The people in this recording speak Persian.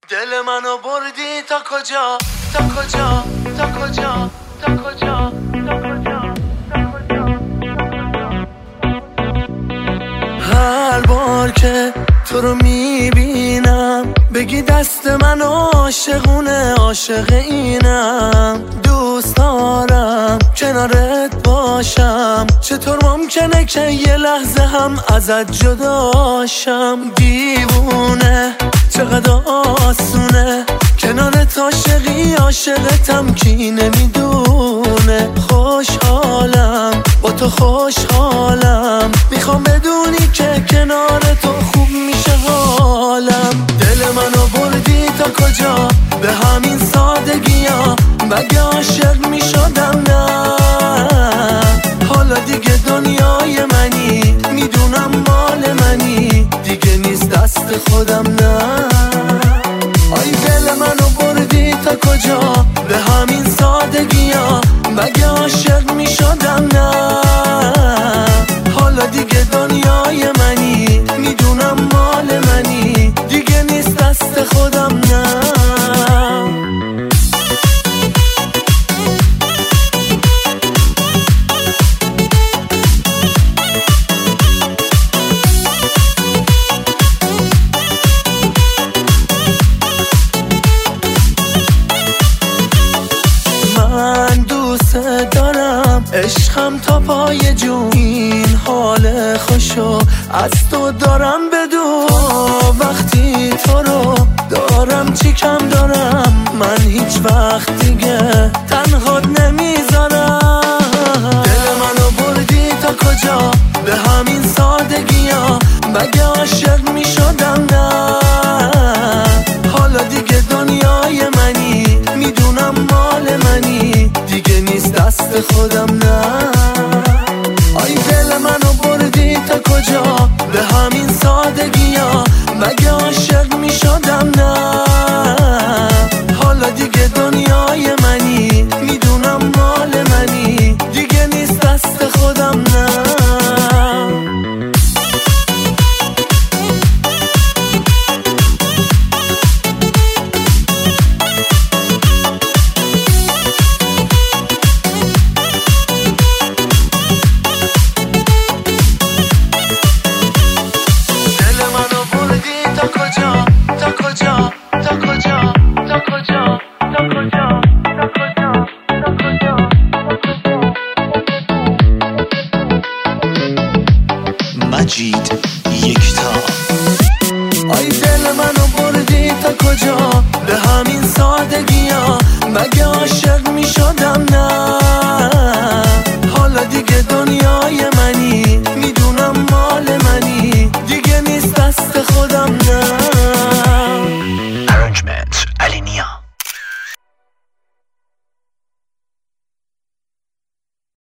دل منو بردی تا کجا، تا کجا، تا کجا، تا کجا، تا کجا. هر بار که تو رو میبینم بگی دست من عاشقونه، عاشق اینم. دوست دارم کنارت باشم، چطور ممکنه که یه لحظه هم ازت جداشم. دیوونه چقدر آسونه کنارت عاشقی، عاشقتم کی نمیدونه. خوشحالم با تو خوشحالم، میخوام بدونی که کنار تو خوب میشه حالم. دل منو بردی تا کجا به همین سادگی ها، مگه عاشق میشدم نه؟ حالا دیگه دنیای منی، میدونم مال منی، دیگه نیست دست خودم نه. آی دل منو بردی تا کجا به همین سادگی ها، مگه عاشق میشدم نه؟ حالا دیگه دنیای منی، میدونم مال منی، دیگه نیست دست خودم نه. من دوست دارم عشقم تا پای جون، این حال خوشو از تو دارم بدون. وقتی تو رو دارم چی کم دارم، من هیچ وقت دیگه تنهات نمیذارم. دل منو بردی تا کجا به همین سادگی ها، مگه عاشق میشدم نه؟ حالا دیگه دنیای منی، میدونم مال منی، دیگه نیست دست خودم نه. آی دل منو بردی تا کجا به همین سادگی ها، مگه عاشق میشدم